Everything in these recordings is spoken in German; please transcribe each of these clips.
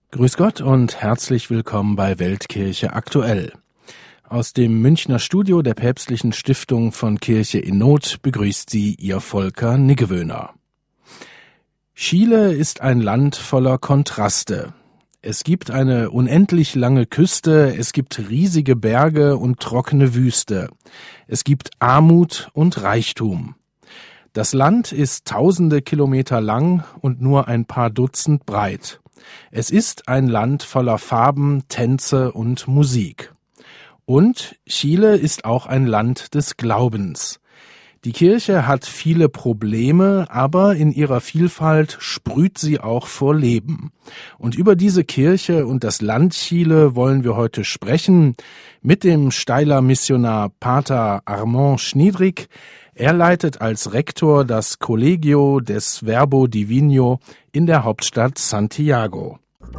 Grüß Gott und herzlich willkommen bei Weltkirche aktuell. Aus dem Münchner Studio der Päpstlichen Stiftung von Kirche in Not begrüßt Sie Ihr Volker Niggewöhner. Chile ist ein Land voller Kontraste. Es gibt eine unendlich lange Küste, es gibt riesige Berge und trockene Wüste. Es gibt Armut und Reichtum. Das Land ist tausende Kilometer lang und nur ein paar Dutzend breit. Es ist ein Land voller Farben, Tänze und Musik. Und Chile ist auch ein Land des Glaubens. Die Kirche hat viele Probleme, aber in ihrer Vielfalt sprüht sie auch vor Leben. Und über diese Kirche und das Land Chile wollen wir heute sprechen mit dem Steyler Missionar Pater Armand Schniedrig. Er leitet als Rektor das Collegio des Verbo Divino in der Hauptstadt Santiago.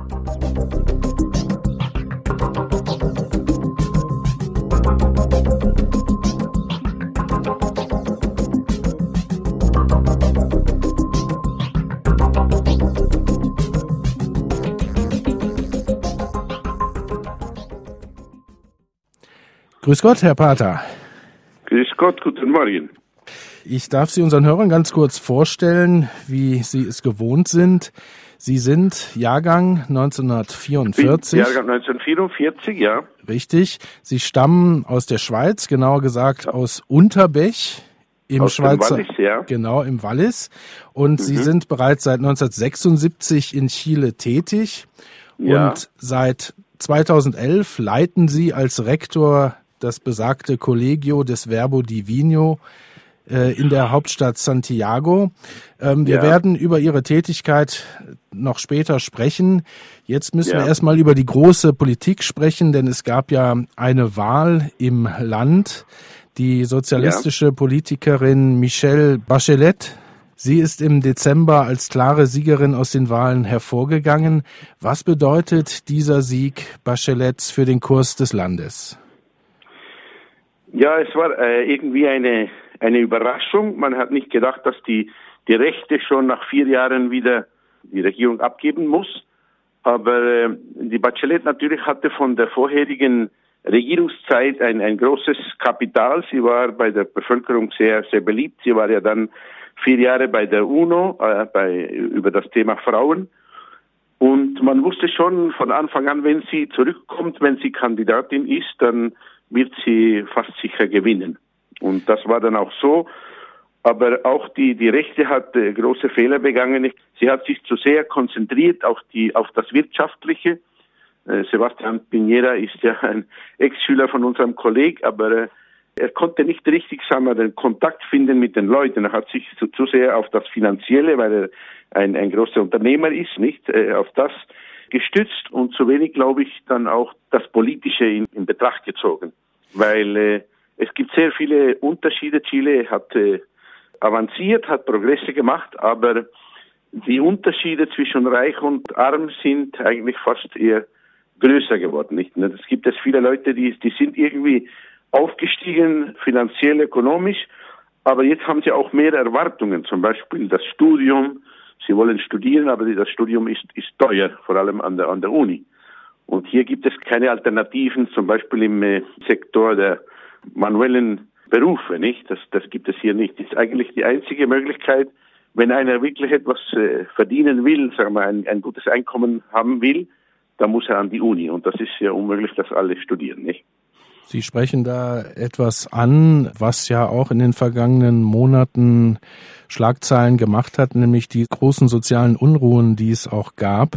Grüß Gott, Herr Pater. Grüß Gott, guten Morgen. Ich darf Sie unseren Hörern ganz kurz vorstellen, wie Sie es gewohnt sind. Sie sind Jahrgang 1944. Jahrgang 1944, ja. Richtig. Sie stammen aus der Schweiz, genauer gesagt aus Unterbech im aus Schweizer, dem Wallis, ja. Genau, im Wallis. Und Sie sind bereits seit 1976 in Chile tätig. Ja. Und seit 2011 leiten Sie als Rektor das besagte Collegio des Verbo Divino in der Hauptstadt Santiago. Wir werden über Ihre Tätigkeit noch später sprechen. Jetzt müssen wir erstmal über die große Politik sprechen, denn es gab ja eine Wahl im Land. Die sozialistische Politikerin Michelle Bachelet, sie ist im Dezember als klare Siegerin aus den Wahlen hervorgegangen. Was bedeutet dieser Sieg Bachelets für den Kurs des Landes? Ja, es war irgendwie eine Überraschung. Man hat nicht gedacht, dass die Rechte schon nach 4 Jahren wieder die Regierung abgeben muss. Aber die Bachelet natürlich hatte von der vorherigen Regierungszeit ein großes Kapital. Sie war bei der Bevölkerung sehr, sehr beliebt. Sie war ja dann 4 Jahre bei der UNO über das Thema Frauen. Und man wusste schon von Anfang an, wenn sie zurückkommt, wenn sie Kandidatin ist, dann wird sie fast sicher gewinnen. Und das war dann auch so. Aber auch die Rechte hat große Fehler begangen. Sie hat sich zu sehr konzentriert auf das Wirtschaftliche. Sebastián Piñera ist ja ein Ex-Schüler von unserem Kollegen, aber er konnte nicht richtig, sagen wir, den Kontakt finden mit den Leuten. Er hat sich zu sehr auf das Finanzielle, weil er ein großer Unternehmer ist, nicht auf das gestützt und zu wenig, glaube ich, dann auch das Politische in Betracht gezogen. Weil es gibt sehr viele Unterschiede. Chile hat avanciert, hat Progresse gemacht, aber die Unterschiede zwischen Reich und Arm sind eigentlich fast eher größer geworden. Nicht? Es gibt viele Leute, die sind irgendwie aufgestiegen, finanziell, ökonomisch, aber jetzt haben sie auch mehr Erwartungen, zum Beispiel das Studium. Sie wollen studieren, aber das Studium ist teuer, vor allem an der Uni. Und hier gibt es keine Alternativen, zum Beispiel im Sektor der manuellen Berufe, nicht? Das gibt es hier nicht. Das ist eigentlich die einzige Möglichkeit, wenn einer wirklich etwas verdienen will, sagen wir, ein gutes Einkommen haben will, dann muss er an die Uni. Und das ist ja unmöglich, dass alle studieren, nicht? Sie sprechen da etwas an, was ja auch in den vergangenen Monaten Schlagzeilen gemacht hat, nämlich die großen sozialen Unruhen, die es auch gab.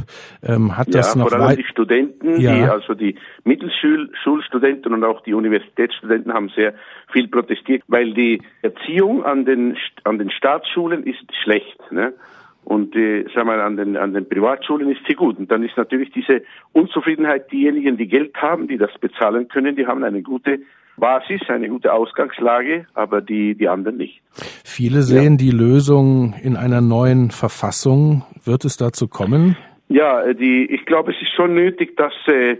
Das noch vor allem die Studenten, die Mittelschulstudenten und auch die Universitätsstudenten haben sehr viel protestiert, weil die Erziehung an den Staatsschulen ist schlecht, ne? Und an den Privatschulen ist sie gut. Und dann ist natürlich diese Unzufriedenheit, diejenigen, die Geld haben, die das bezahlen können, die haben eine gute Basis, eine gute Ausgangslage, aber die anderen nicht. Viele sehen die Lösung in einer neuen Verfassung. Wird es dazu kommen? Ja, ich glaube, es ist schon nötig, dass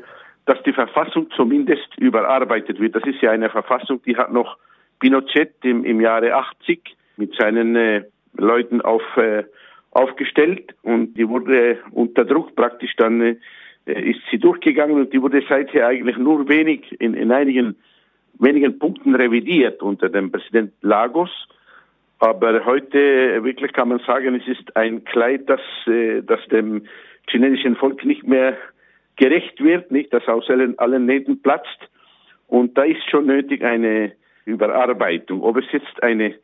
die Verfassung zumindest überarbeitet wird. Das ist ja eine Verfassung, die hat noch Pinochet im Jahre 80 mit seinen Leuten aufgestellt und die wurde unter Druck praktisch dann ist sie durchgegangen und die wurde seither eigentlich nur in einigen wenigen Punkten revidiert unter dem Präsident Lagos. Aber heute wirklich kann man sagen, es ist ein Kleid, das dem chinesischen Volk nicht mehr gerecht wird, nicht, das aus allen Nähten platzt. Und da ist schon nötig eine Überarbeitung. Ob es jetzt eine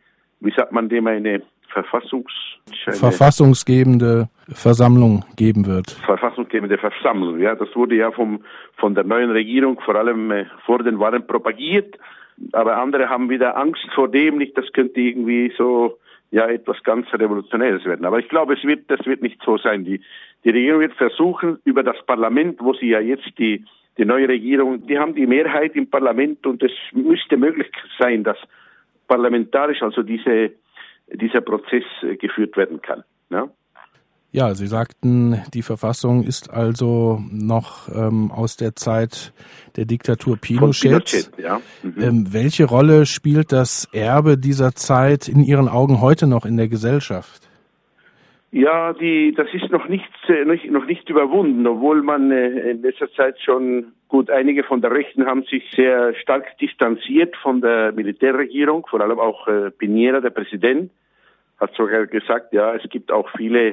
verfassungsgebende Versammlung geben wird. Verfassungsgebende Versammlung, ja, das wurde ja von der neuen Regierung vor allem vor den Wahlen propagiert, aber andere haben wieder Angst vor dem, nicht, das könnte irgendwie so etwas ganz Revolutionäres werden. Aber ich glaube, das wird nicht so sein. Die Regierung wird versuchen, über das Parlament, wo sie ja jetzt die neue Regierung, die haben die Mehrheit im Parlament und es müsste möglich sein, dass parlamentarisch also dieser Prozess geführt werden kann. Ja? Ja, Sie sagten, die Verfassung ist also noch aus der Zeit der Diktatur Pinochet. Ja. Welche Rolle spielt das Erbe dieser Zeit in Ihren Augen heute noch in der Gesellschaft? Ja, das ist noch nicht überwunden, obwohl man in letzter Zeit schon einige von der Rechten haben sich sehr stark distanziert von der Militärregierung, vor allem auch Piñera, der Präsident, hat sogar gesagt, ja, es gibt auch viele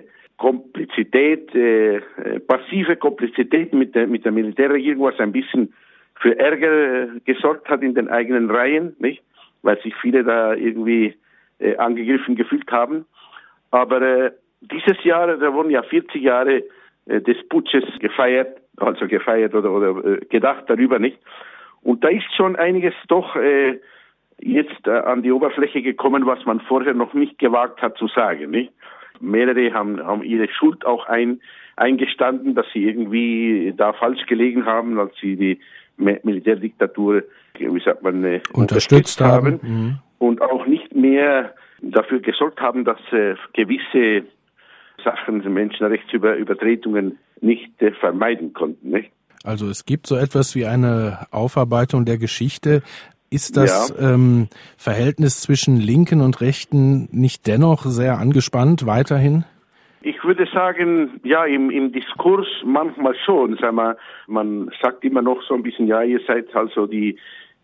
passive Komplizität mit der Militärregierung, was ein bisschen für Ärger gesorgt hat in den eigenen Reihen, nicht? Weil sich viele da irgendwie angegriffen gefühlt haben. Aber dieses Jahr, da wurden ja 40 Jahre des Putsches gefeiert oder gedacht darüber, nicht? Und da ist schon einiges doch jetzt an die Oberfläche gekommen, was man vorher noch nicht gewagt hat zu sagen, nicht? Mehrere haben ihre Schuld auch eingestanden, dass sie irgendwie da falsch gelegen haben, als sie die Militärdiktatur, unterstützt haben. Und auch nicht mehr dafür gesorgt haben, dass gewisse Sachen, Menschenrechtsübertretungen nicht vermeiden konnten. Nicht? Also es gibt so etwas wie eine Aufarbeitung der Geschichte. Ist das Verhältnis zwischen Linken und Rechten nicht dennoch sehr angespannt weiterhin? Ich würde sagen, ja, im Diskurs manchmal schon. Man sagt immer noch so ein bisschen, ja, ihr seid also die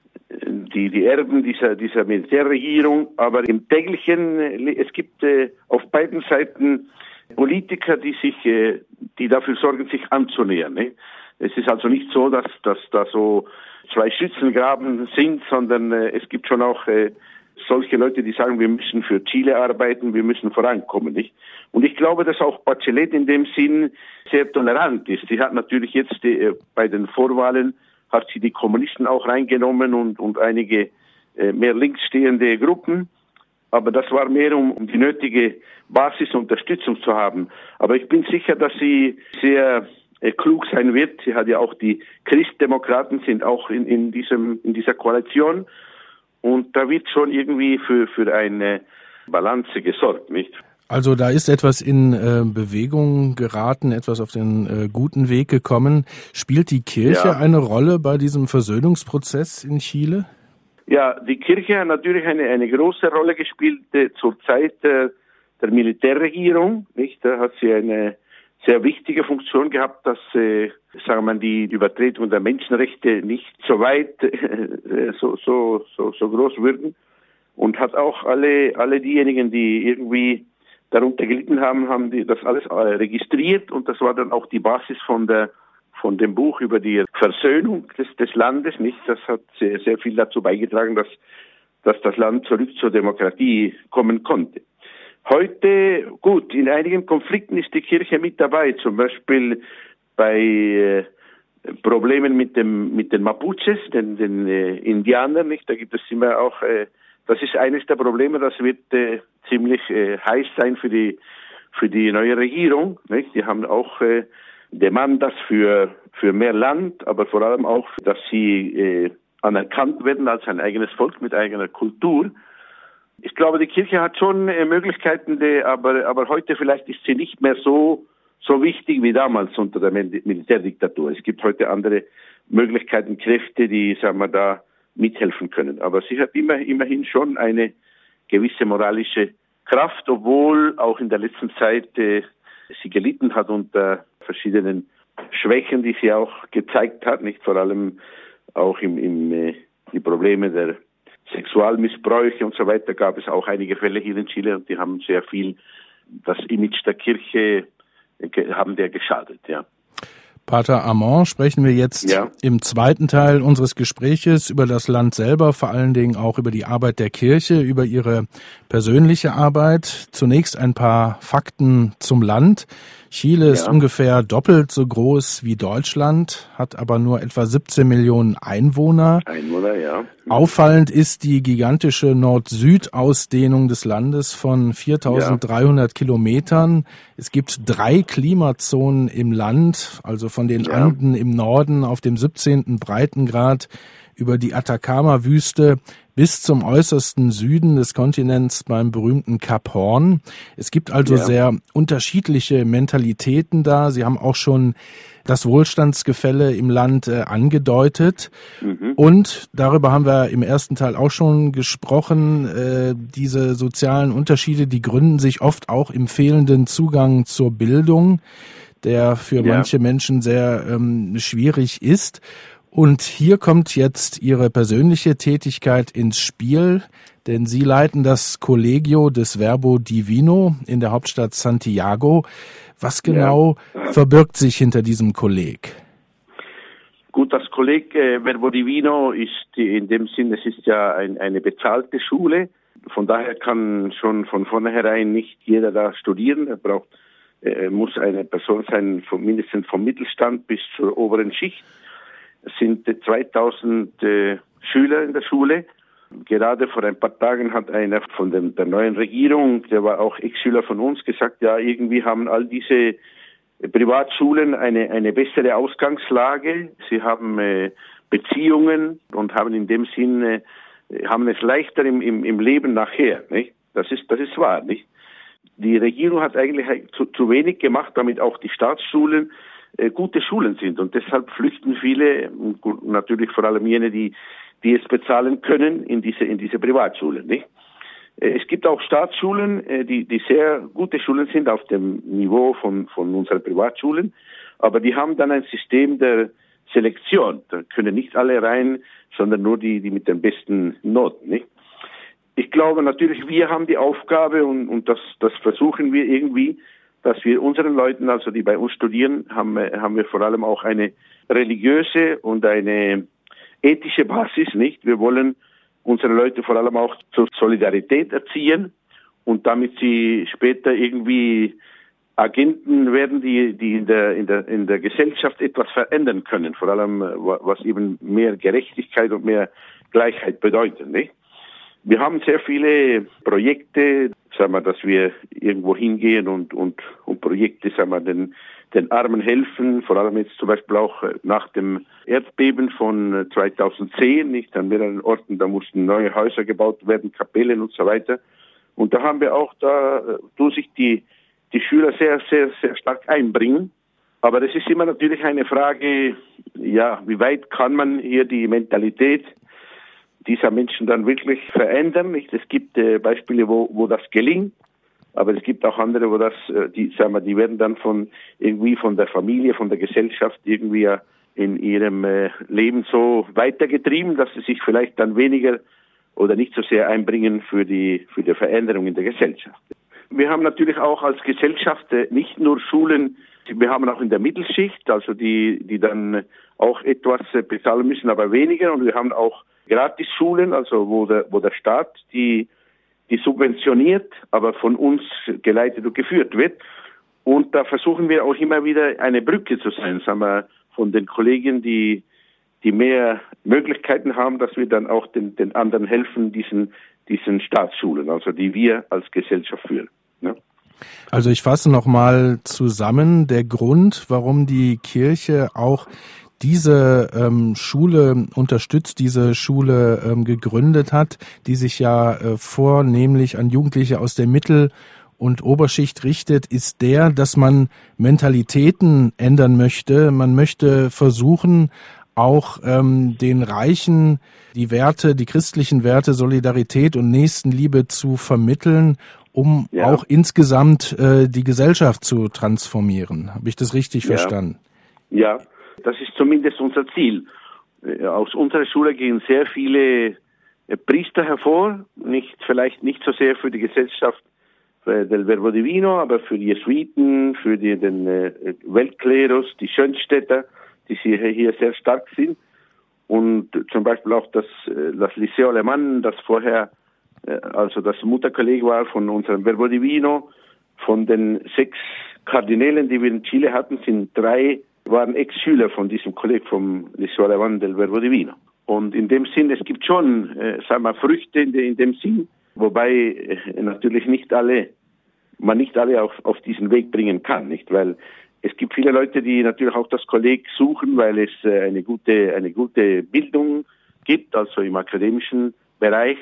Erben dieser Militärregierung, aber im täglichen, es gibt auf beiden Seiten Politiker, die dafür sorgen, sich anzunähern. Ne? Es ist also nicht so, dass da so zwei Schützengraben sind, sondern es gibt schon auch solche Leute, die sagen, wir müssen für Chile arbeiten, wir müssen vorankommen, nicht? Und ich glaube, dass auch Bachelet in dem Sinn sehr tolerant ist. Sie hat natürlich jetzt bei den Vorwahlen hat sie die Kommunisten auch reingenommen und einige mehr links stehende Gruppen. Aber das war mehr, um die nötige Basisunterstützung zu haben. Aber ich bin sicher, dass sie sehr klug sein wird. Sie hat ja auch die Christdemokraten sind auch in dieser Koalition. Und da wird schon irgendwie für eine Balance gesorgt, nicht? Also da ist etwas in Bewegung geraten, etwas auf den guten Weg gekommen. Spielt die Kirche eine Rolle bei diesem Versöhnungsprozess in Chile? Ja, die Kirche hat natürlich eine große Rolle gespielt zur Zeit der Militärregierung, nicht? Da hat sie eine sehr wichtige Funktion gehabt, dass die Übertretung der Menschenrechte nicht so weit so groß würden, und hat auch alle diejenigen, die irgendwie darunter gelitten haben die das alles registriert, und das war dann auch die Basis von dem Buch über die Versöhnung des Landes, nicht? Das hat sehr, sehr viel dazu beigetragen, dass das Land zurück zur Demokratie kommen konnte. Heute, gut, in einigen Konflikten ist die Kirche mit dabei, zum Beispiel bei Problemen mit den Mapuches, den Indianern, nicht? Da gibt es immer auch, das ist eines der Probleme, das wird ziemlich heiß sein für die neue Regierung, nicht? Die haben auch Demandas für mehr Land, aber vor allem auch, dass sie anerkannt werden als ein eigenes Volk mit eigener Kultur. Ich glaube, die Kirche hat schon Möglichkeiten, aber heute vielleicht ist sie nicht mehr so wichtig wie damals unter der Militärdiktatur. Es gibt heute andere Möglichkeiten, Kräfte, die, da mithelfen können. Aber sie hat immerhin schon eine gewisse moralische Kraft, obwohl auch in der letzten Zeit sie gelitten hat unter verschiedenen Schwächen, die sie auch gezeigt hat, nicht vor allem auch die Probleme der Sexualmissbräuche und so weiter, gab es auch einige Fälle hier in Chile und die haben sehr viel das Image der Kirche haben der geschadet, ja. Pater Amon, sprechen wir jetzt im zweiten Teil unseres Gespräches über das Land selber, vor allen Dingen auch über die Arbeit der Kirche, über ihre persönliche Arbeit. Zunächst ein paar Fakten zum Land. Chile ist ungefähr doppelt so groß wie Deutschland, hat aber nur etwa 17 Millionen Einwohner. Auffallend ist die gigantische Nord-Süd-Ausdehnung des Landes von 4.300 Kilometern. Es gibt 3 Klimazonen im Land, also von den Anden im Norden auf dem 17. Breitengrad über die Atacama-Wüste bis zum äußersten Süden des Kontinents beim berühmten Kap Horn. Es gibt also sehr unterschiedliche Mentalitäten da. Sie haben auch schon das Wohlstandsgefälle im Land angedeutet. Und darüber haben wir im ersten Teil auch schon gesprochen. Diese sozialen Unterschiede, die gründen sich oft auch im fehlenden Zugang zur Bildung, der für manche Menschen sehr schwierig ist. Und hier kommt jetzt Ihre persönliche Tätigkeit ins Spiel, denn Sie leiten das Colegio des Verbo Divino in der Hauptstadt Santiago. Was genau verbirgt sich hinter diesem Kolleg? Gut, das Kolleg Verbo Divino ist in dem Sinne, es ist ja eine bezahlte Schule. Von daher kann schon von vornherein nicht jeder da studieren. Muss eine Person sein, mindestens vom Mittelstand bis zur oberen Schicht. Es sind 2000 Schüler in der Schule. Gerade vor ein paar Tagen hat einer von der neuen Regierung, der war auch Ex-Schüler von uns, gesagt, ja, irgendwie haben all diese Privatschulen eine bessere Ausgangslage. Sie haben Beziehungen und haben in dem Sinne, haben es leichter im Leben nachher, nicht? Das ist wahr, nicht? Die Regierung hat eigentlich zu wenig gemacht, damit auch die Staatsschulen gute Schulen sind und deshalb flüchten viele, natürlich vor allem jene, die es bezahlen können, in diese Privatschulen, nicht? Es gibt auch Staatsschulen, die sehr gute Schulen sind auf dem Niveau von unseren Privatschulen, aber die haben dann ein System der Selektion. Da können nicht alle rein, sondern nur die mit den besten Noten, nicht? Ich glaube natürlich, wir haben die Aufgabe und das versuchen wir irgendwie, dass wir unseren Leuten, also die bei uns studieren, haben wir vor allem auch eine religiöse und eine ethische Basis, nicht? Wir wollen unsere Leute vor allem auch zur Solidarität erziehen und damit sie später irgendwie Agenten werden, die in der Gesellschaft etwas verändern können, vor allem was eben mehr Gerechtigkeit und mehr Gleichheit bedeutet, nicht? Wir haben sehr viele Projekte, sagen wir, dass wir irgendwo hingehen und Projekte, sagen wir, den Armen helfen, vor allem jetzt zum Beispiel auch nach dem Erdbeben von 2010, nicht an mehreren Orten, da mussten neue Häuser gebaut werden, Kapellen und so weiter. Und da haben wir auch, da tun sich die Schüler sehr, sehr, sehr stark einbringen. Aber das ist immer natürlich eine Frage, ja, wie weit kann man hier die Mentalität dieser Menschen dann wirklich verändern, nicht? Es gibt Beispiele, wo das gelingt, aber es gibt auch andere, wo die werden dann von der Familie, von der Gesellschaft irgendwie in ihrem Leben so weitergetrieben, dass sie sich vielleicht dann weniger oder nicht so sehr einbringen für die Veränderung in der Gesellschaft. Wir haben natürlich auch als Gesellschaft nicht nur Schulen, wir haben auch in der Mittelschicht, also die dann auch etwas bezahlen müssen, aber weniger, und wir haben auch Gratisschulen, also wo der Staat die subventioniert, aber von uns geleitet und geführt wird. Und da versuchen wir auch immer wieder eine Brücke zu sein, sagen wir, von den Kollegen, die mehr Möglichkeiten haben, dass wir dann auch den anderen helfen, diesen Staatsschulen, also die wir als Gesellschaft führen. Ne? Also ich fasse nochmal zusammen, der Grund, warum die Kirche auch diese Schule unterstützt, diese Schule gegründet hat, die sich ja vornehmlich an Jugendliche aus der Mittel- und Oberschicht richtet, ist der, dass man Mentalitäten ändern möchte. Man möchte versuchen, auch den Reichen die Werte, die christlichen Werte Solidarität und Nächstenliebe zu vermitteln, um auch insgesamt die Gesellschaft zu transformieren. Habe ich das richtig verstanden? Ja, das ist zumindest unser Ziel. Aus unserer Schule gehen sehr viele Priester hervor, vielleicht nicht so sehr für die Gesellschaft del Verbo Divino, aber für die Jesuiten, für den Weltklerus, die Schönstädter, die hier sehr stark sind. Und zum Beispiel auch das Liceo Alemán, das vorher also das Mutterkolleg war von unserem Verbo Divino. Von den 6 Kardinälen, die wir in Chile hatten, sind 3 waren Ex-Schüler von diesem Kolleg vom Liceo Alemán del Verbo Divino. Und in dem Sinn, es gibt schon, Früchte in dem Sinn, wobei natürlich man nicht alle auf diesen Weg bringen kann, nicht? Weil es gibt viele Leute, die natürlich auch das Kolleg suchen, weil es eine gute Bildung gibt, also im akademischen Bereich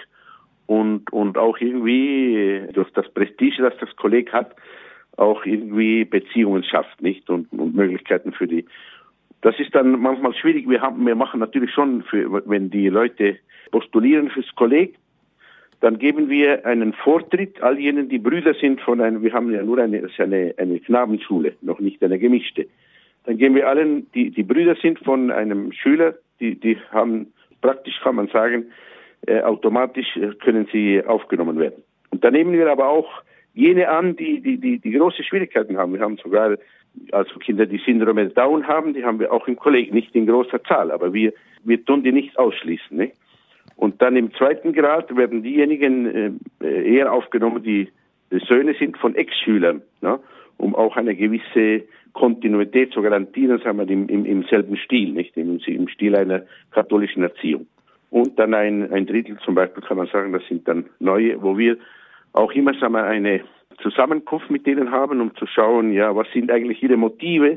und auch irgendwie durch das Prestige, das das Kolleg hat, auch irgendwie Beziehungen schafft, nicht? Und Möglichkeiten für die. Das ist dann manchmal schwierig. Wir machen natürlich schon, wenn die Leute postulieren fürs Kolleg, dann geben wir einen Vortritt all jenen, die Brüder sind wir haben ja nur eine Knabenschule, noch nicht eine gemischte. Dann geben wir allen, die Brüder sind von einem Schüler, die haben praktisch, kann man sagen, automatisch können sie aufgenommen werden. Und dann nehmen wir aber auch jene an, die große Schwierigkeiten haben. Wir haben sogar also Kinder, die Syndrome Down haben, die haben wir auch im Kolleg, nicht in großer Zahl, aber wir tun die nicht ausschließen, nicht? Und dann im 2. Grad werden diejenigen eher aufgenommen, die Söhne sind von Ex-Schülern, ne? Um auch eine gewisse Kontinuität zu garantieren, sagen wir, im selben Stil, nicht im Stil einer katholischen Erziehung. Und dann ein Drittel zum Beispiel, kann man sagen, das sind dann neue, wo wir auch immer, sagen wir, eine Zusammenkunft mit denen haben, um zu schauen, ja, was sind eigentlich ihre Motive,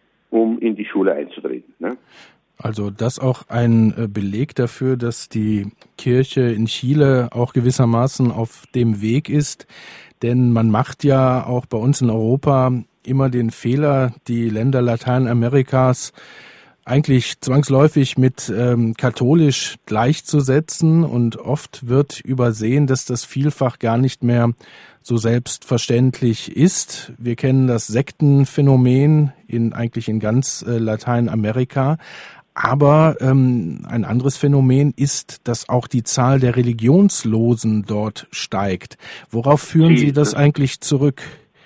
um in die Schule einzutreten, ne? Also das auch ein Beleg dafür, dass die Kirche in Chile auch gewissermaßen auf dem Weg ist. Denn man macht ja auch bei uns in Europa immer den Fehler, die Länder Lateinamerikas eigentlich zwangsläufig mit katholisch gleichzusetzen. Und oft wird übersehen, dass das vielfach gar nicht mehr so selbstverständlich ist. Wir kennen das Sektenphänomen eigentlich in ganz Lateinamerika. Aber ein anderes Phänomen ist, dass auch die Zahl der Religionslosen dort steigt. Worauf führen Sie das eigentlich zurück?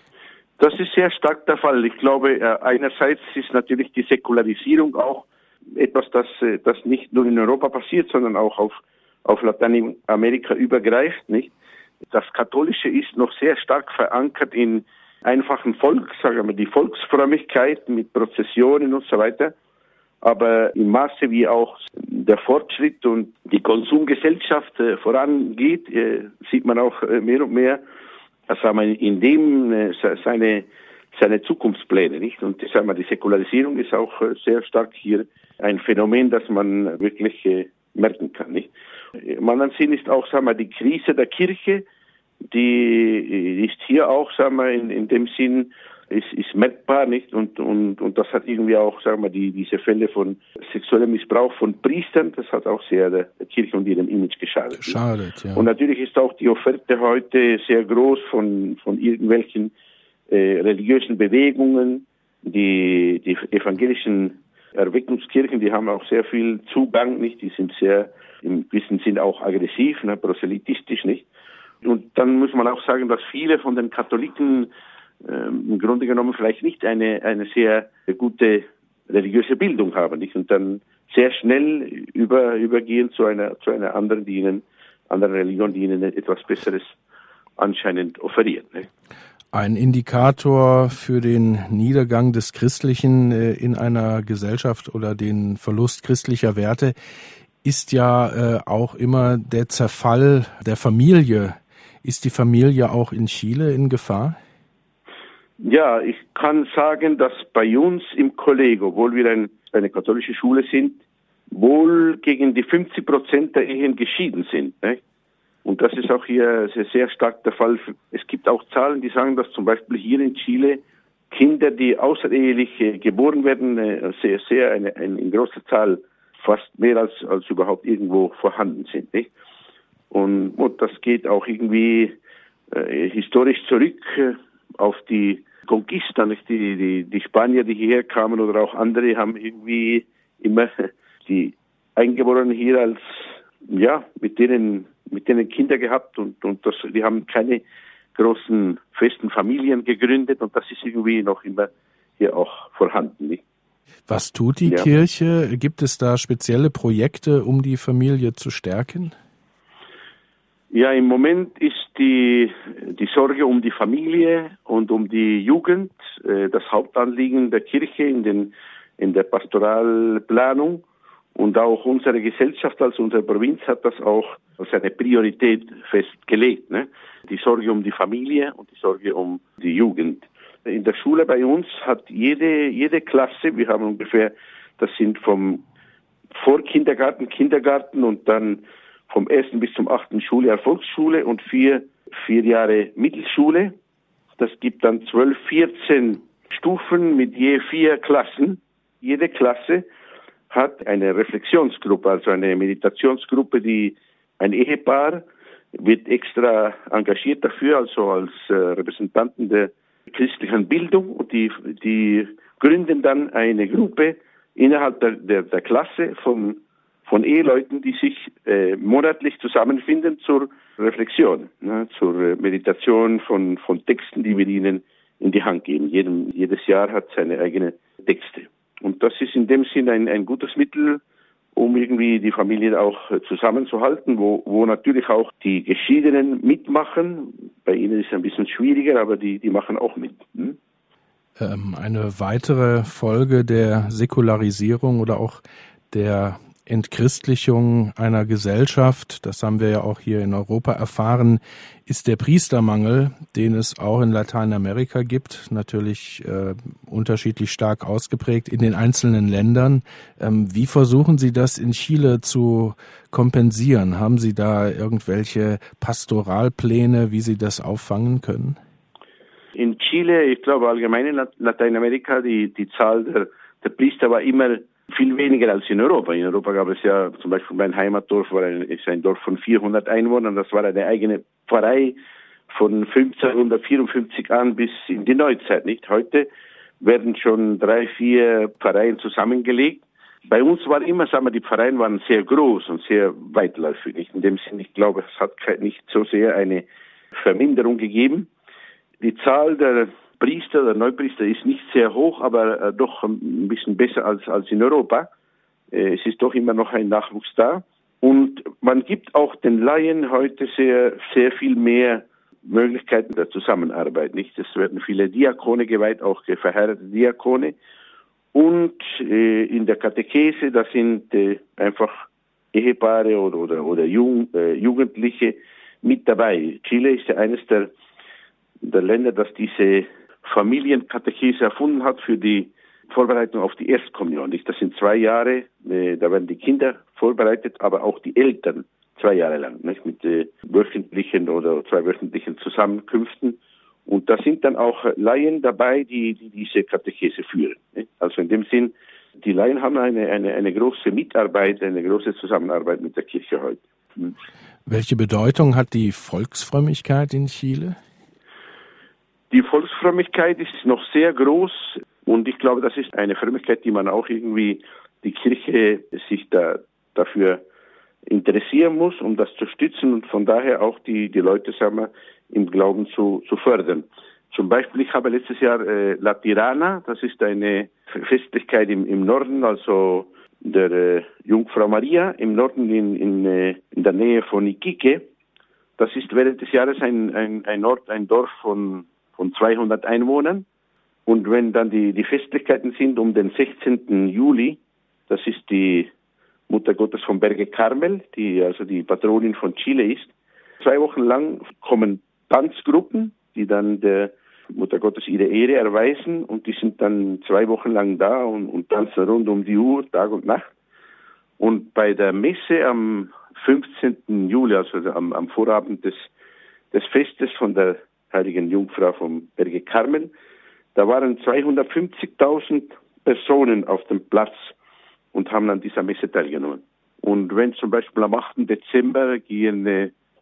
Das ist sehr stark der Fall. Ich glaube, einerseits ist natürlich die Säkularisierung auch etwas, das nicht nur in Europa passiert, sondern auch auf Lateinamerika übergreift, nicht? Das Katholische ist noch sehr stark verankert in einfachen Volk, sagen wir, die Volksfrömmigkeit mit Prozessionen und so weiter. Aber im Maße, wie auch der Fortschritt und die Konsumgesellschaft vorangeht, sieht man auch mehr und mehr, sagen wir, in dem seine Zukunftspläne, nicht? Und sagen wir, die Säkularisierung ist auch sehr stark hier ein Phänomen, das man wirklich merken kann, nicht? Im anderen Sinn ist auch, sagen wir, die Krise der Kirche, die ist hier auch, sagen wir, in dem Sinn, ist merkbar, nicht? Und das hat irgendwie auch, sagen wir, diese Fälle von sexuellem Missbrauch von Priestern, das hat auch sehr der Kirche und ihrem Image geschadet. Ja. Und natürlich ist auch die Offerte heute sehr groß von irgendwelchen religiösen Bewegungen. Die evangelischen Erweckungskirchen, die haben auch sehr viel Zugang, nicht? Die sind sehr, im gewissen Sinn auch aggressiv, ne? Proselitistisch, nicht? Und dann muss man auch sagen, dass viele von den Katholiken im Grunde genommen vielleicht nicht eine sehr gute religiöse Bildung haben, nicht? Und dann sehr schnell übergehen zu einer anderen Religion, die ihnen etwas Besseres anscheinend offeriert, nicht? Ein Indikator für den Niedergang des Christlichen in einer Gesellschaft oder den Verlust christlicher Werte ist ja auch immer der Zerfall der Familie. Ist die Familie auch in Chile in Gefahr? Ja, ich kann sagen, dass bei uns im Kolleg, obwohl wir eine katholische Schule sind, wohl gegen die 50% der Ehen geschieden sind, ne? Und das ist auch hier sehr, sehr stark der Fall. Es gibt auch Zahlen, die sagen, dass zum Beispiel hier in Chile Kinder, die außerehelich geboren werden, in großer Zahl, fast mehr als überhaupt irgendwo vorhanden sind, nicht? Und das geht auch irgendwie historisch zurück auf die Conquista, nicht? Die Spanier, die hierher kamen oder auch andere, haben irgendwie immer die Eingeborenen hier als, ja, mit denen Kinder gehabt und die haben keine großen festen Familien gegründet und das ist irgendwie noch immer hier auch vorhanden, nicht? Was tut die Kirche? Gibt es da spezielle Projekte, um die Familie zu stärken? Ja, im Moment ist die Sorge um die Familie und um die Jugend das Hauptanliegen der Kirche in der Pastoralplanung. Und auch unsere Gesellschaft als unsere Provinz hat das auch als eine Priorität festgelegt, ne? Die Sorge um die Familie und die Sorge um die Jugend. In der Schule bei uns hat jede Klasse, wir haben ungefähr, das sind vom Vorkindergarten, Kindergarten und dann vom 1. bis zum 8. Schuljahr Volksschule und 4 Jahre Mittelschule. Das gibt dann 12, 14 Stufen mit je 4 Klassen. Jede Klasse hat eine Reflexionsgruppe, also eine Meditationsgruppe, die ein Ehepaar wird extra engagiert dafür, also als Repräsentanten der christlichen Bildung und die gründen dann eine Gruppe innerhalb der Klasse von Eheleuten, die sich monatlich zusammenfinden zur Reflexion, ne, zur Meditation von Texten, die wir ihnen in die Hand geben. Jedes Jahr hat seine eigenen Texte. Und das ist in dem Sinn ein gutes Mittel, um irgendwie die Familien auch zusammenzuhalten, wo natürlich auch die Geschiedenen mitmachen. Bei ihnen ist es ein bisschen schwieriger, aber die machen auch mit. Eine weitere Folge der Säkularisierung oder auch der Entchristlichung einer Gesellschaft, das haben wir ja auch hier in Europa erfahren, ist der Priestermangel, den es auch in Lateinamerika gibt, natürlich unterschiedlich stark ausgeprägt in den einzelnen Ländern. Wie versuchen Sie das in Chile zu kompensieren? Haben Sie da irgendwelche Pastoralpläne, wie Sie das auffangen können? In Chile, ich glaube allgemein in Lateinamerika, die Zahl der Priester war immer viel weniger als in Europa. In Europa gab es ja zum Beispiel mein Heimatdorf, ist ein Dorf von 400 Einwohnern. Das war eine eigene Pfarrei von 1554 an bis in die Neuzeit. Nicht heute werden schon 3, 4 Pfarreien zusammengelegt. Bei uns war immer, sagen wir, die Pfarreien waren sehr groß und sehr weitläufig. Nicht in dem Sinne, ich glaube, es hat nicht so sehr eine Verminderung gegeben. Die Zahl der Priester, der Neupriester ist nicht sehr hoch, aber doch ein bisschen besser als in Europa. Es ist doch immer noch ein Nachwuchs da. Und man gibt auch den Laien heute sehr, sehr viel mehr Möglichkeiten der Zusammenarbeit. Nicht? Es werden viele Diakone geweiht, auch verheiratete Diakone. Und in der Katechese, da sind einfach Ehepaare oder Jugendliche mit dabei. Chile ist ja eines der Länder, das diese Familienkatechese erfunden hat für die Vorbereitung auf die Erstkommunion. Das sind 2 Jahre, da werden die Kinder vorbereitet, aber auch die Eltern 2 Jahre lang, nicht? Mit wöchentlichen oder 2-wöchentlichen Zusammenkünften. Und da sind dann auch Laien dabei, die diese Katechese führen. Nicht? Also in dem Sinn, die Laien haben eine große Mitarbeit, eine große Zusammenarbeit mit der Kirche heute. Welche Bedeutung hat die Volksfrömmigkeit in Chile? Die Volksfrömmigkeit ist noch sehr groß und ich glaube, das ist eine Frömmigkeit, die man auch irgendwie, die Kirche sich dafür interessieren muss, um das zu stützen und von daher auch die Leute, sagen wir, im Glauben zu fördern. Zum Beispiel, ich habe letztes Jahr La Tirana, das ist eine Festlichkeit im Norden, also der Jungfrau Maria im Norden in der Nähe von Iquique. Das ist während des Jahres ein Dorf von 200 Einwohnern. Und wenn dann die Festlichkeiten sind um den 16. Juli, das ist die Mutter Gottes vom Berge Carmel, die also die Patronin von Chile ist. 2 Wochen lang kommen Tanzgruppen, die dann der Mutter Gottes ihre Ehre erweisen und die sind dann 2 Wochen lang da und tanzen rund um die Uhr, Tag und Nacht. Und bei der Messe am 15. Juli, also am Vorabend des Festes von der Heiligen Jungfrau vom Berge Carmel, da waren 250.000 Personen auf dem Platz und haben an dieser Messe teilgenommen. Und wenn zum Beispiel am 8. Dezember gehen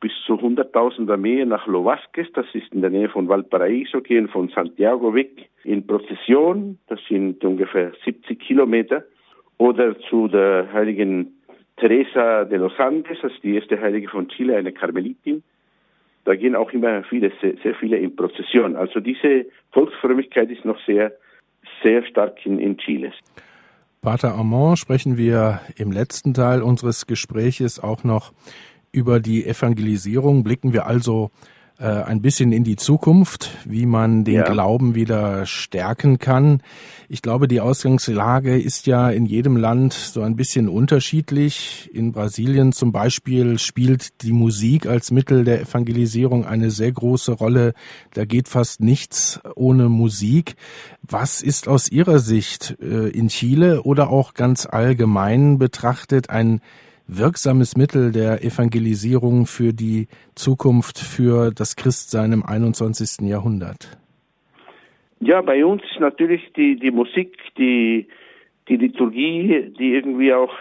bis zu 100.000er mehr nach Lo Vázquez, das ist in der Nähe von Valparaíso, gehen von Santiago weg in Prozession, das sind ungefähr 70 Kilometer, oder zu der heiligen Teresa de los Andes, das ist die erste Heilige von Chile, eine Karmelitin. Da gehen auch immer sehr viele in Prozession. Also diese Volksfrömmigkeit ist noch sehr stark in Chile. Pater Amand, sprechen wir im letzten Teil unseres Gespräches auch noch über die Evangelisierung. Blicken wir also ein bisschen in die Zukunft, wie man den Glauben wieder stärken kann. Ich glaube, die Ausgangslage ist ja in jedem Land so ein bisschen unterschiedlich. In Brasilien zum Beispiel spielt die Musik als Mittel der Evangelisierung eine sehr große Rolle. Da geht fast nichts ohne Musik. Was ist aus Ihrer Sicht in Chile oder auch ganz allgemein betrachtet ein wirksames Mittel der Evangelisierung für die Zukunft, für das Christsein im 21. Jahrhundert? Ja, bei uns ist natürlich die Musik, die Liturgie, die irgendwie auch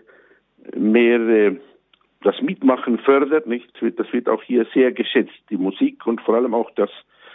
mehr das Mitmachen fördert, nicht? Das wird auch hier sehr geschätzt, die Musik und vor allem auch das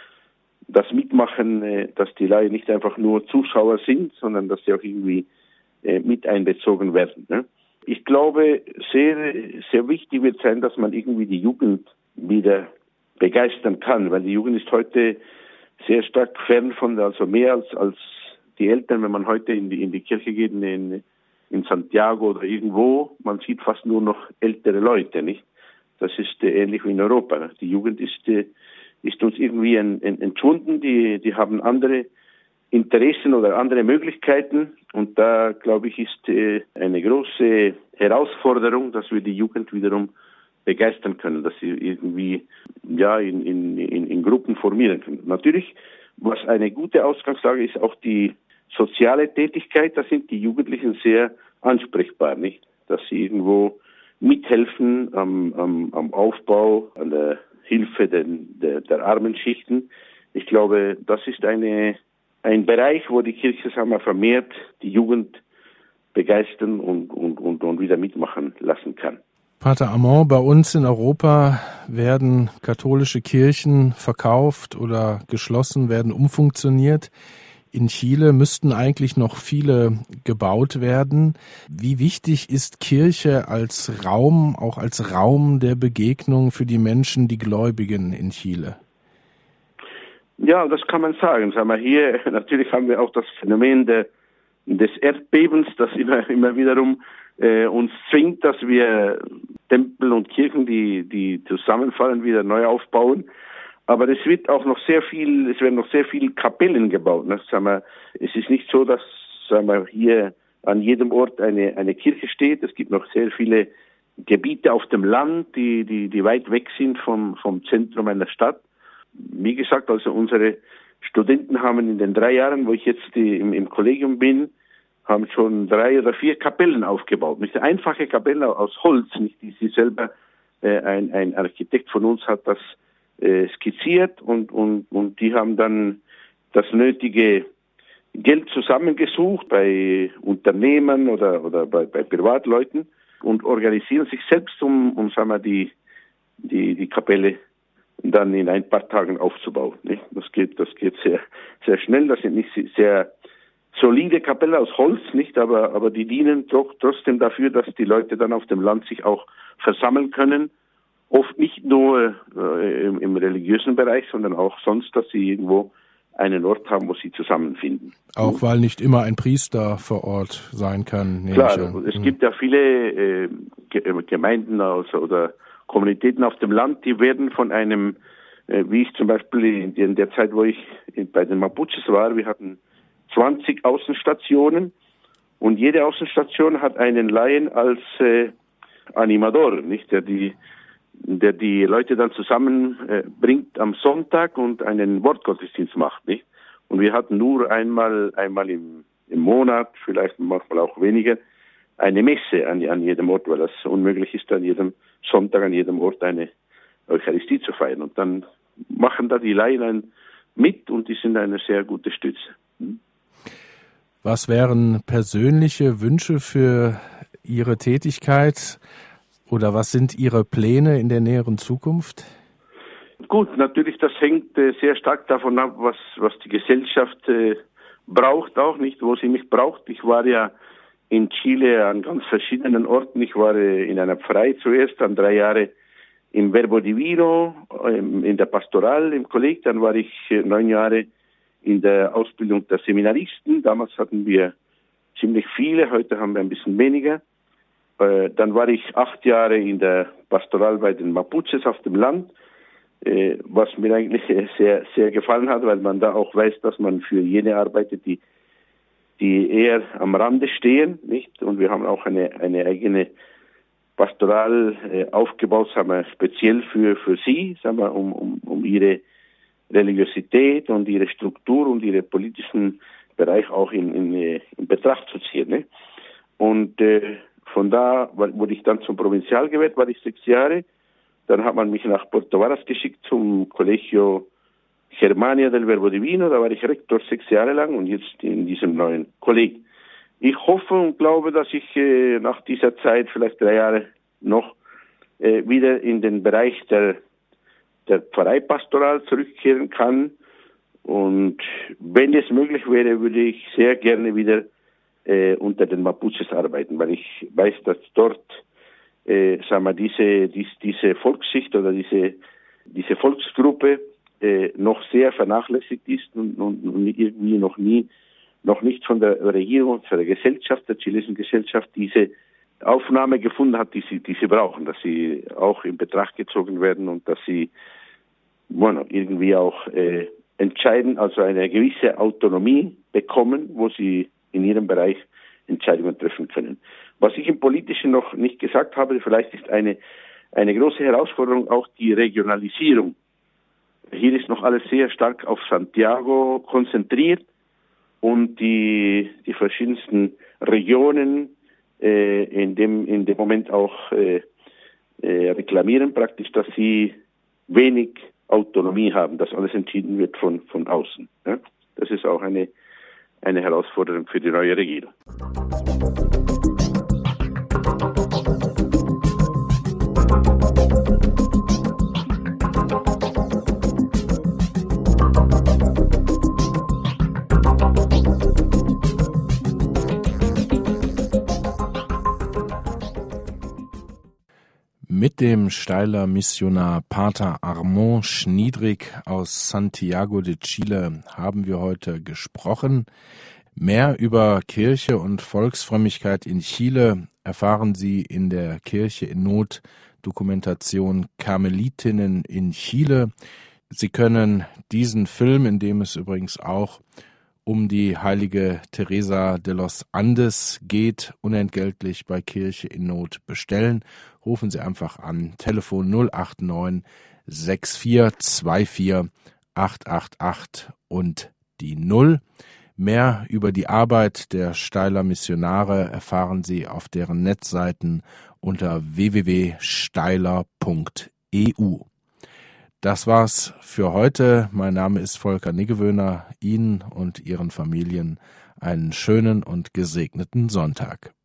Mitmachen, dass die Laien nicht einfach nur Zuschauer sind, sondern dass sie auch irgendwie mit einbezogen werden, ne? Ich glaube, sehr, sehr wichtig wird sein, dass man irgendwie die Jugend wieder begeistern kann, weil die Jugend ist heute sehr stark fern von, also mehr als die Eltern, wenn man heute in die Kirche geht, in Santiago oder irgendwo, man sieht fast nur noch ältere Leute, nicht? Das ist ähnlich wie in Europa. Ne? Die Jugend ist uns irgendwie entschwunden, die haben andere Interessen oder andere Möglichkeiten und da, glaube ich, ist eine große Herausforderung, dass wir die Jugend wiederum begeistern können, dass sie irgendwie in Gruppen formieren können. Natürlich, was eine gute Ausgangslage ist, auch die soziale Tätigkeit, da sind die Jugendlichen sehr ansprechbar, nicht? Dass sie irgendwo mithelfen am Aufbau, an der Hilfe der armen Schichten. Ich glaube, das ist ein Bereich, wo die Kirche, sagen wir, vermehrt die Jugend begeistern und wieder mitmachen lassen kann. Pater Amand, bei uns in Europa werden katholische Kirchen verkauft oder geschlossen, werden umfunktioniert. In Chile müssten eigentlich noch viele gebaut werden. Wie wichtig ist Kirche als Raum, auch als Raum der Begegnung für die Menschen, die Gläubigen in Chile? Ja, das kann man sagen. Sagen wir hier, natürlich haben wir auch das Phänomen des Erdbebens, das immer wiederum uns zwingt, dass wir Tempel und Kirchen, die zusammenfallen, wieder neu aufbauen. Aber es werden noch sehr viele Kapellen gebaut. Ne? Sagen wir, es ist nicht so, dass hier an jedem Ort eine Kirche steht. Es gibt noch sehr viele Gebiete auf dem Land, die weit weg sind vom Zentrum einer Stadt. Wie gesagt, also unsere Studenten haben in den 3 Jahren, wo ich jetzt im Kollegium bin, haben schon 3 oder 4 Kapellen aufgebaut. Nicht einfache Kapellen aus Holz, nicht die sie selber, ein Architekt von uns hat das skizziert und die haben dann das nötige Geld zusammengesucht bei Unternehmern oder bei Privatleuten und organisieren sich selbst, um sagen wir, die Kapelle dann in ein paar Tagen aufzubauen. Nicht? Das geht sehr, sehr schnell. Das sind nicht sehr solide Kapellen aus Holz, nicht, aber die dienen trotzdem dafür, dass die Leute dann auf dem Land sich auch versammeln können. Oft nicht nur im religiösen Bereich, sondern auch sonst, dass sie irgendwo einen Ort haben, wo sie zusammenfinden. Auch weil nicht immer ein Priester vor Ort sein kann. Klar, es gibt ja viele Gemeinden oder Kommunitäten auf dem Land, die werden von einem, wie ich zum Beispiel in der Zeit, wo ich bei den Mapuches war, wir hatten 20 Außenstationen und jede Außenstation hat einen Laien als Animador, nicht, der die Leute dann zusammenbringt am Sonntag und einen Wortgottesdienst macht, nicht? Und wir hatten nur einmal im Monat, vielleicht manchmal auch weniger, eine Messe an jedem Ort, weil das unmöglich ist, an jedem Sonntag an jedem Ort eine Eucharistie zu feiern. Und dann machen da die Laien mit und die sind eine sehr gute Stütze. Was wären persönliche Wünsche für Ihre Tätigkeit Oder was sind Ihre Pläne in der näheren Zukunft? Gut, natürlich, das hängt sehr stark davon ab, was die Gesellschaft braucht auch, nicht, wo sie mich braucht. Ich war ja in Chile an ganz verschiedenen Orten. Ich war in einer Pfarrei zuerst, dann 3 Jahre im Verbo Divino, in der Pastoral, im Kolleg. Dann war ich 9 Jahre in der Ausbildung der Seminaristen. Damals hatten wir ziemlich viele, heute haben wir ein bisschen weniger. Dann war ich 8 Jahre in der Pastoral bei den Mapuches auf dem Land, was mir eigentlich sehr, sehr gefallen hat, weil man da auch weiß, dass man für jene arbeitet, die eher am Rande stehen, nicht? Und wir haben auch eine eigene Pastoral aufgebaut, sagen wir, speziell für sie, sagen wir, um ihre Religiosität und ihre Struktur und ihre politischen Bereich auch in Betracht zu ziehen. Ne? Und von da wurde ich dann zum Provinzial gewählt, war ich 6 Jahre. Dann hat man mich nach Puerto Varas geschickt zum Colegio Germania del Verbo Divino. Da war ich Rektor 6 Jahre lang und jetzt in diesem neuen Kolleg. Ich hoffe und glaube, dass ich nach dieser Zeit, vielleicht 3 Jahre noch, wieder in den Bereich der Pfarreipastoral zurückkehren kann. Und wenn es möglich wäre, würde ich sehr gerne wieder unter den Mapuches arbeiten, weil ich weiß, dass dort sagen wir, diese Volksschicht oder diese Volksgruppe noch sehr vernachlässigt ist und irgendwie noch nicht von der Regierung, von der Gesellschaft, der chilenischen Gesellschaft, diese Aufnahme gefunden hat, die sie brauchen, dass sie auch in Betracht gezogen werden und dass sie irgendwie auch entscheiden, also eine gewisse Autonomie bekommen, wo sie in ihrem Bereich Entscheidungen treffen können. Was ich im Politischen noch nicht gesagt habe, vielleicht ist eine große Herausforderung auch die Regionalisierung. Hier ist noch alles sehr stark auf Santiago konzentriert und die verschiedensten Regionen in dem Moment auch reklamieren praktisch, dass sie wenig Autonomie haben, dass alles entschieden wird von außen. Ja? Das ist auch eine Herausforderung für die neue Regierung. Mit dem Steiler Missionar Pater Armand Schniedrig aus Santiago de Chile haben wir heute gesprochen. Mehr über Kirche und Volksfrömmigkeit in Chile erfahren Sie in der Kirche in Not Dokumentation Karmelitinnen in Chile. Sie können diesen Film, in dem es übrigens auch um die heilige Teresa de los Andes geht, unentgeltlich bei Kirche in Not bestellen. Rufen Sie einfach an, Telefon 089 6424 888 und die 0. Mehr über die Arbeit der Steiler Missionare erfahren Sie auf deren Netzseiten unter www.steiler.eu. Das war's für heute. Mein Name ist Volker Niggewöhner. Ihnen und Ihren Familien einen schönen und gesegneten Sonntag.